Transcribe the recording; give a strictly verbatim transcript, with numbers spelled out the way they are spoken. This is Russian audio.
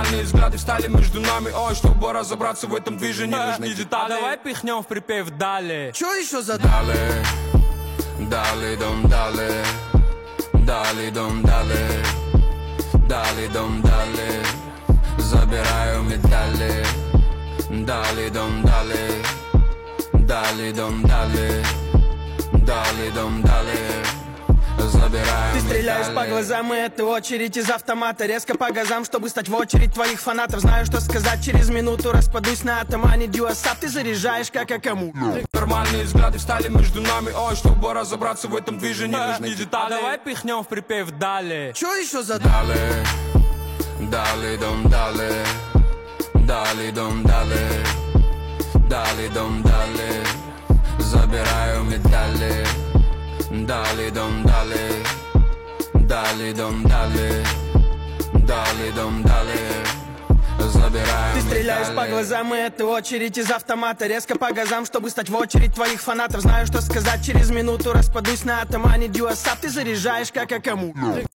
Нормальные взгляды встали между нами. Ой, чтобы разобраться в этом движении, нужны детали. Давай пихнем в припев «Дали». Чё еще за Дали, дали, дом, дали, дали, дом, дали, дали, дом, дали, забираю медали, дали, дом, дали, дали, дом, дали, дали, дом, дали, забираю. Ты стреляешь по глазам, и это очередь из автомата. Резко по газам, чтобы стать в очередь твоих фанатов. Знаю, что сказать, через минуту распадусь на атом. А не дюасап, ты заряжаешь как а кому. Нормальные взгляды встали между нами. Ой, чтобы разобраться в этом движении, нужны детали. Давай пихнем в припев «Дали». Чё еще за Дали, дали, дом, дали, дали, дом, дали, дали, дом, дали, забираю медали, дали, дом, дали, дали, дом, дали, дали, дом, дали, забираю. Ты стреляешь медали. по глазам, и это очередь из автомата. Резко по газам, чтобы стать в очередь твоих фанатов. Знаю, что сказать, через минуту распадусь на атом. А не дюасап, ты заряжаешь как а кому.